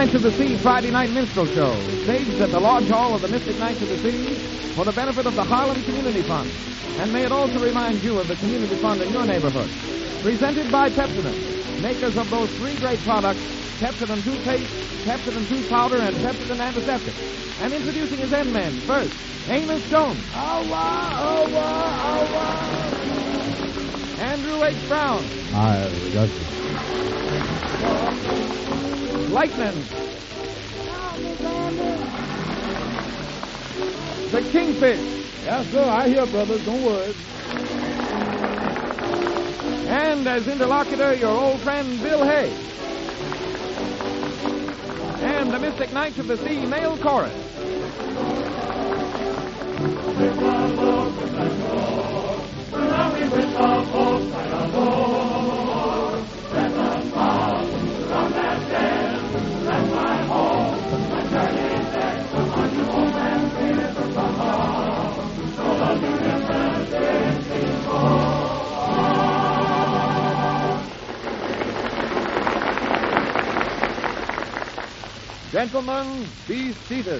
Knights of the Sea Friday Night Minstrel Show, staged at the Lodge Hall of the Mystic Knights of the Sea for the benefit of the Harlem Community Fund. And may it also remind you of the community fund in your neighborhood. Presented by Pepsodent, makers of those three great products, Pepsodent Toothpaste, Pepsodent Tooth Powder, and Pepsodent Antiseptic. And introducing his M-Men. First, Amos Jones. Andrew H. Brown. Hi, got Lightning. The Kingfish. Yes, sir. I hear, brothers. Don't worry. And as interlocutor, your old friend Bill Hay. And the Mystic Knights of the Sea male chorus. Gentlemen, be seated.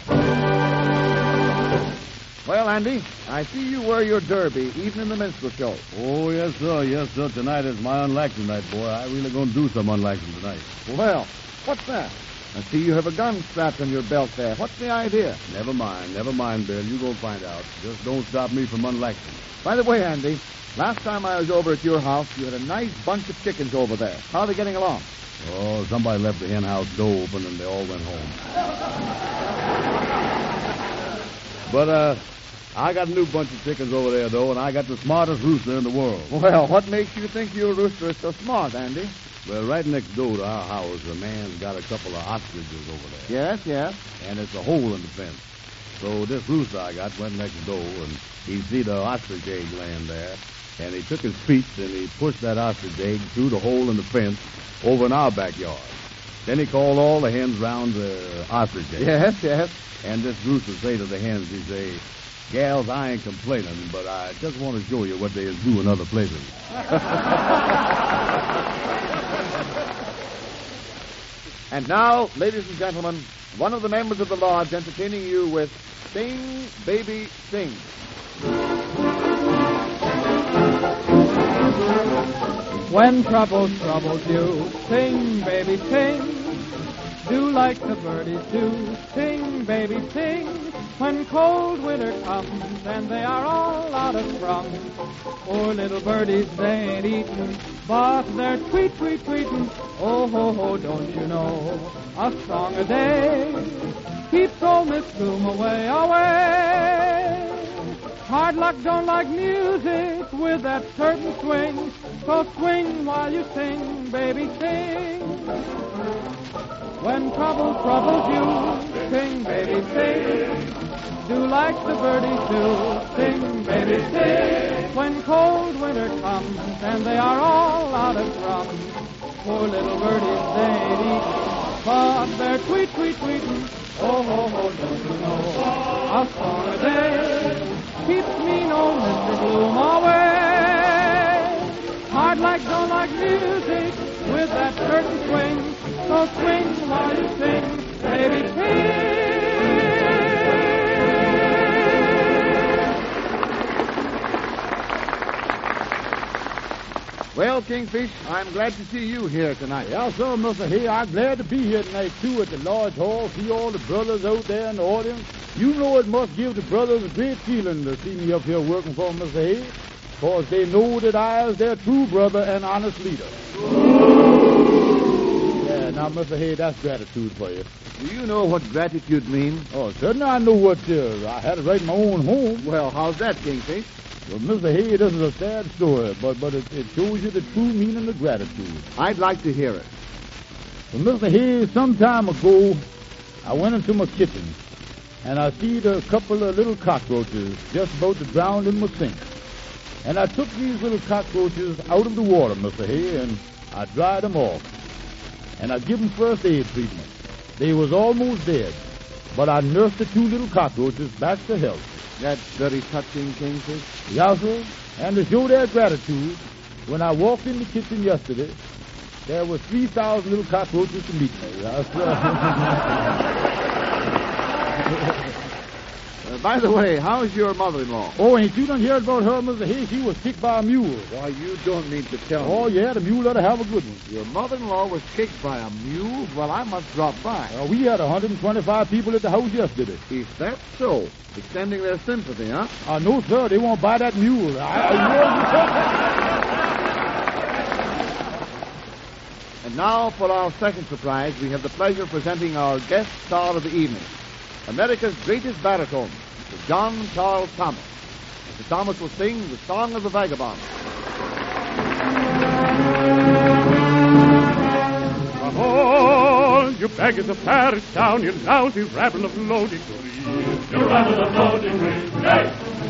Well, Andy, I see you wear your derby even in the minstrel show. Oh, yes, sir. Yes, sir. Tonight is my unlaxing night, boy. I really gonna do some unlaxing tonight. Well, what's that? I see you have a gun strapped on your belt there. What's the idea? Never mind, Bill. You gonna find out. Just don't stop me from unlaxing. By the way, Andy, last time I was over at your house, you had a nice bunch of chickens over there. How are they getting along? Oh, somebody left the hen house door open and they all went home. But, I got a new bunch of chickens over there, though, and I got the smartest rooster in the world. Well, what makes you think your rooster is so smart, Andy? Well, right next door to our house, a man's got a couple of ostriches over there. Yes. And it's a hole in the fence. So this rooster I got went next door, and he see the ostrich egg laying there, and he took his feet and he pushed that ostrich egg through the hole in the fence over in our backyard. Then he called all the hens round the ostrich egg. Yes. And this rooster say to the hens, he say, "Gals, I ain't complaining, but I just want to show you what they is do in other places." And now, ladies and gentlemen, one of the members of the lodge entertaining you with Sing, Baby, Sing. When troubles you, sing, baby, sing. Do like the birdies do, sing, baby, sing. When cold winter comes and they are all out of sprung, poor little birdies, they ain't eatin', but they're tweetin'. Oh, ho, ho, don't you know, a song a day keeps old Miss Gloom away. Hard luck don't like music with that certain swing, so swing while you sing, baby, sing. When troubles you, sing, baby, sing. Do like the birdies do, sing, baby, sing. When cold winter comes and they are all out of rum, poor little birdies, they ain't eatin', but they're tweetin'. Oh, ho, ho, don't you know, a song a day keeps mean old Mr. Gloom away. Hard like don't like music with that certain swing, so swing while you sing, baby, sing. Well, Kingfish, I'm glad to see you here tonight. Yes, sir, Mr. Hay. I'm glad to be here tonight, too, at the Lodge Hall. See all the brothers out there in the audience. You know it must give the brothers a great feeling to see me up here working for them, Mr. Hay, because they know that I is their true brother and honest leader. Yeah, now, Mr. Hay, that's gratitude for you. Do you know what gratitude means? Oh, certainly I know what it is. I had it right in my own home. Well, how's that, Kingfish? Well, Mr. Hay, this is a sad story, but it shows you the true meaning of gratitude. I'd like to hear it. Well, Mr. Hay, some time ago, I went into my kitchen, and I see a couple of little cockroaches just about to drown in my sink. And I took these little cockroaches out of the water, Mr. Hay, and I dried them off. And I give them first aid treatment. They was almost dead, but I nursed the two little cockroaches back to health. That's very touching, Kingfish. Yes, sir. And to show their gratitude, when I walked in the kitchen yesterday, there was 3,000 little cockroaches to meet me. By the way, how's your mother-in-law? Oh, ain't you done heard about her, Mr. Hayes? She was kicked by a mule. Why, you don't mean to tell me. Oh, yeah, the mule let her have a good one. Your mother-in-law was kicked by a mule? Well, I must drop by. We had 125 people at the house yesterday. If that's so, extending their sympathy, huh? No, sir, they won't buy that mule. And now, for our second surprise, we have the pleasure of presenting our guest star of the evening, America's greatest baritone, Mr. John Charles Thomas. Mr. Thomas will sing the Song of the Vagabond. All you beggars of Paris town, you lousy rabble of low degree. You rabble of low degree, hey!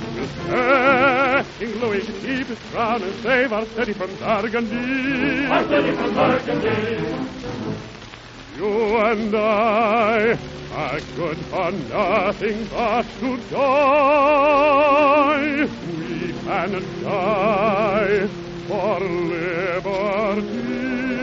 King Louis to keep his crown and save our city from Burgundy. Our city from Burgundy. You and I are good for nothing but to die. We can die for liberty.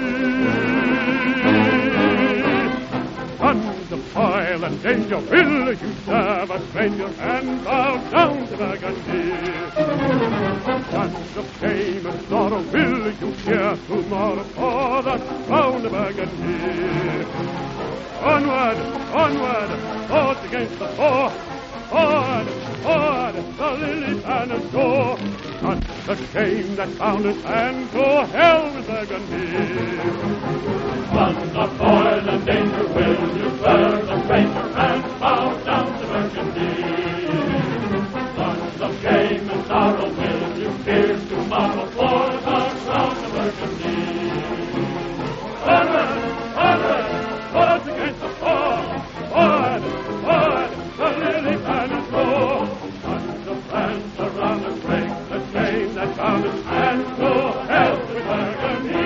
Sons of toil and danger, will you serve a stranger and bow down to Burgundy? Sons of shame and sorrow, will you fear tomorrow for the crown of Burgundy? Onward, onward, swords against the foe. Forward, forward, the lily banners go. Not the shame that bound us, and to hell with Burgundy. Sons of toil and danger, will you serve the stranger and bow down to Burgundy? Sons of shame and sorrow, will you fear tomorrow for the crown of Burgundy? Onward, onward, swords against the foe. Forward, forward, the lily banners go. Sons of France around us, break the chain that bound us, and to hell with Burgundy.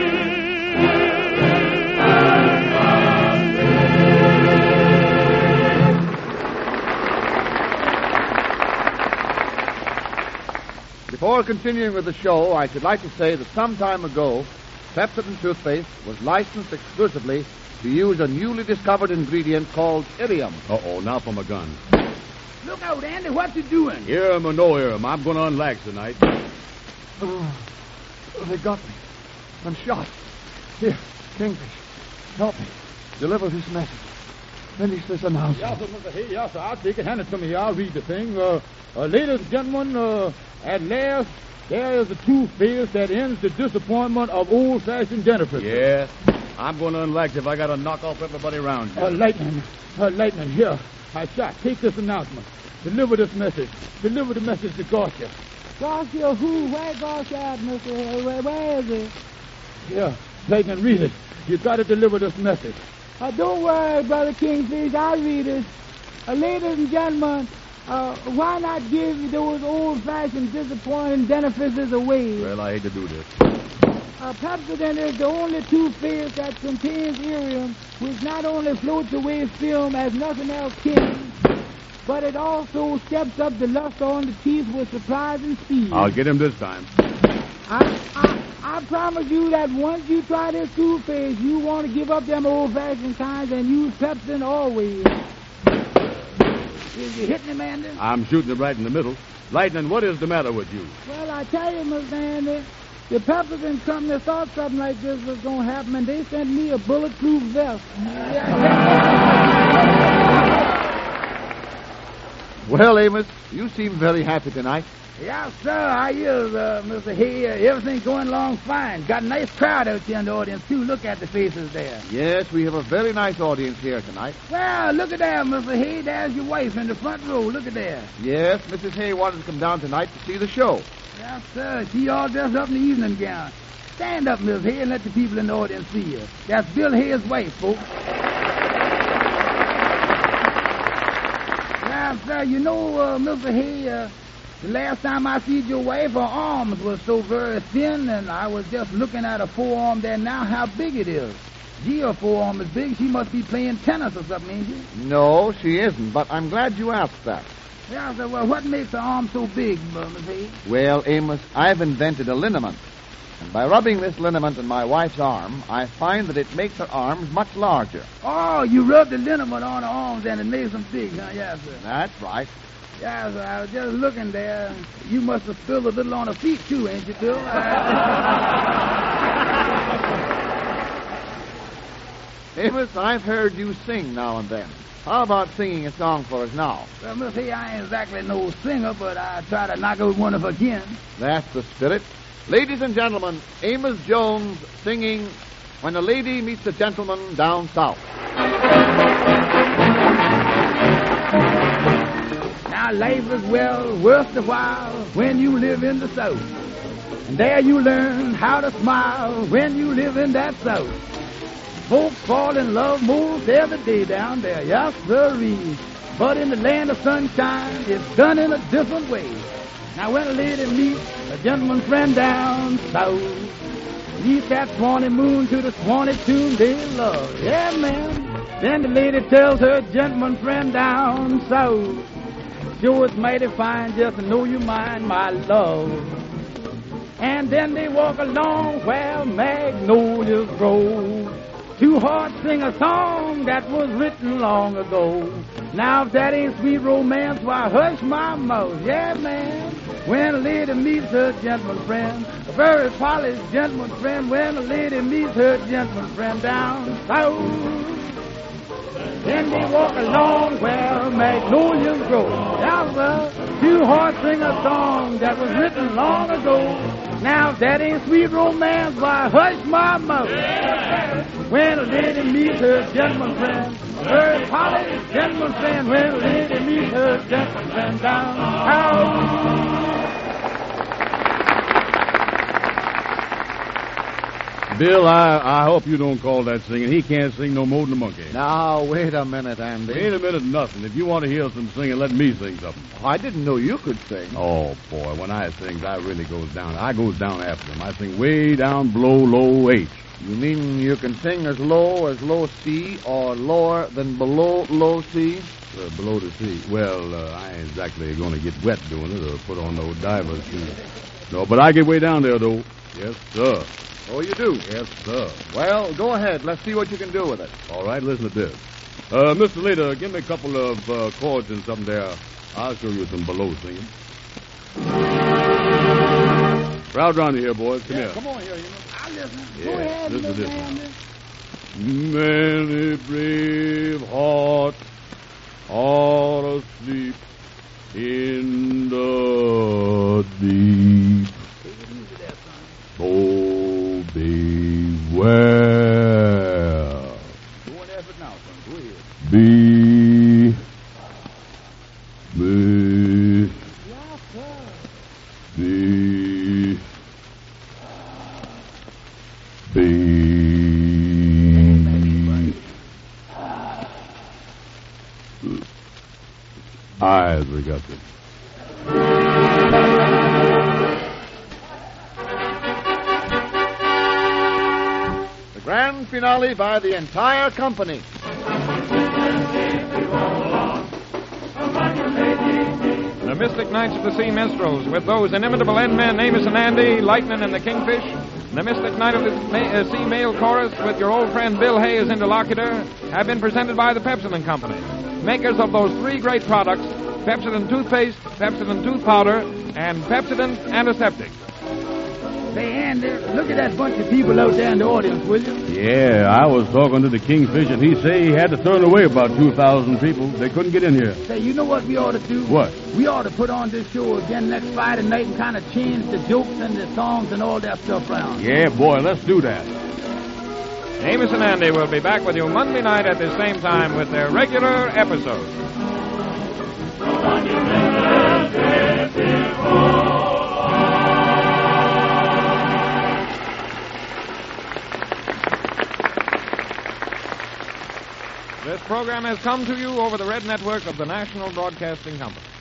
Before continuing with the show, I should like to say that some time ago, Pepsodent toothpaste was licensed exclusively to use a newly discovered ingredient called irium. Uh-oh, now for my gun. Look out, Andy. What you doing? Hear him or no hear him, I'm going to unlax tonight. Oh, they got me. I'm shot. Here, Kingfish, help me. Deliver this message. Finish this announcement. Yes, sir, Mr. Hayes. Yes, sir. I'll take it. Hand it to me. I'll read the thing. Ladies and gentlemen, at last, there is a true phase that ends the disappointment of old-fashioned Jennifer. Yeah, I'm going to unlax if I got to knock off everybody around here. Lightning, here. I shot. Take this announcement. Deliver this message. Deliver the message to Garcia. Garcia who? Where Garcia at, Mr. Hill? Where is he? Here, Lightning, read it. You got to deliver this message. Don't worry, Brother Kingfish. I'll read it. Ladies and gentlemen, why not give those old-fashioned disappointing dentifrices away? Well, I hate to do this. Pepsodent is the only toothpaste that contains irium, which not only floats away film as nothing else can, but it also steps up the luster on the teeth with surprising speed. I'll get him this time. I promise you that once you try this toothpaste, you want to give up them old-fashioned kinds and use Pepsodent always. Is you hitting him, Andy? I'm shooting him right in the middle. Lightning, what is the matter with you? Well, I tell you, Mr. Andy, the Pepsodent company thought something like this was going to happen, and they sent me a bulletproof vest. Well, Amos, you seem very happy tonight. Yes, sir, I is, Mr. Hay. Everything's going along fine. Got a nice crowd out here in the audience, too. Look at the faces there. Yes, we have a very nice audience here tonight. Well, look at there, Mr. Hay. There's your wife in the front row. Look at there. Yes, Mrs. Hay wanted to come down tonight to see the show. Yes, sir. She all dressed up in the evening gown. Stand up, Miss Hay, and let the people in the audience see you. That's Bill Hay's wife, folks. Yes, sir. You know, Mr. Hay, the last time I see your wife, her arms were so very thin, and I was just looking at her forearm there now, how big it is. Gee, her forearm is big. She must be playing tennis or something, ain't she? No, she isn't, but I'm glad you asked that. Yeah, sir. Well, what makes her arm so big, Miss Hay? Well, Amos, I've invented a liniment. And by rubbing this liniment in my wife's arm, I find that it makes her arms much larger. Oh, you rubbed the liniment on her arms and it made them big, huh? Yes, sir. That's right. Yeah, sir. I was just looking there. You must have spilled a little on her feet, too, ain't you, Bill? Amos, I've heard you sing now and then. How about singing a song for us now? Well, Miss, hey, I ain't exactly no singer, but I try to knock out one of her kin. That's the spirit. Ladies and gentlemen, Amos Jones singing When a Lady Meets a Gentleman Down South. Now, life is well worth the while when you live in the South. And there you learn how to smile when you live in that South. Folks fall in love most every day down there, yes, sirree. But in the land of sunshine, it's done in a different way. Now, when a lady meets a gentleman friend down south, meets that Swanee moon to the Swanee tune they love. Yeah, man. Then the lady tells her gentleman friend down south, sure it's mighty fine just to know you mine, my love. And then they walk along where magnolias grow. Two hearts sing a song that was written long ago. Now if that ain't sweet romance, why hush my mouth. Yeah, man. When a lady meets her gentleman friend, a very polished gentleman friend, when a lady meets her gentleman friend down south, then they walk along where magnolias grow. Now, sir, two hearts sing a song that was written long ago. Now, if that ain't sweet romance, why hush my mouth. Yeah. When a lady meets her gentleman friend, a very polished gentleman friend, when a lady meets her gentleman friend down south. Bill, I hope you don't call that singing. He can't sing no more than a monkey. Now, wait a minute, Andy. Wait a minute, nothing. If you want to hear some singing, let me sing something. I didn't know you could sing. Oh, boy, when I sing, I really goes down. I goes down after them. I sing way down below low H. You mean you can sing as low C or lower than below low C? Below the sea. Well, I ain't exactly going to get wet doing it or put on no divers shoes. No, but I get way down there, though. Yes, sir. Oh, you do? Yes, sir. Well, go ahead. Let's see what you can do with it. All right, listen to this. Mr. Leader, give me a couple of chords and something there. I'll show you some below singing. Crowd around here, boys. Come here. Come on here, I'll listen. Yeah, Go ahead, listen to this Andy. Many brave hearts are asleep in the deep. So beware. Go on effort now, son. Go ahead. Be. Yes, sir. Be. Eyes, we got this. The grand finale by the entire company. The Mystic Knights of the Sea Minstrels, with those inimitable end men, Amos and Andy, Lightning and the Kingfish. The Mystic Knight of the Sea Male Chorus, with your old friend Bill Hay as interlocutor, have been presented by the Pepsodent Company, makers of those three great products, Pepsodent Toothpaste, Pepsodent Tooth Powder, and Pepsodent Antiseptic. Say, Andy, look at that bunch of people out there in the audience, will you? Yeah, I was talking to the Kingfish, and he say he had to turn away about 2,000 people. They couldn't get in here. Say, you know what we ought to do? What? We ought to put on this show again next Friday night and kind of change the jokes and the songs and all that stuff around. Yeah, boy, let's do that. Amos and Andy will be back with you Monday night at the same time with their regular episode. This program has come to you over the Red Network of the National Broadcasting Company.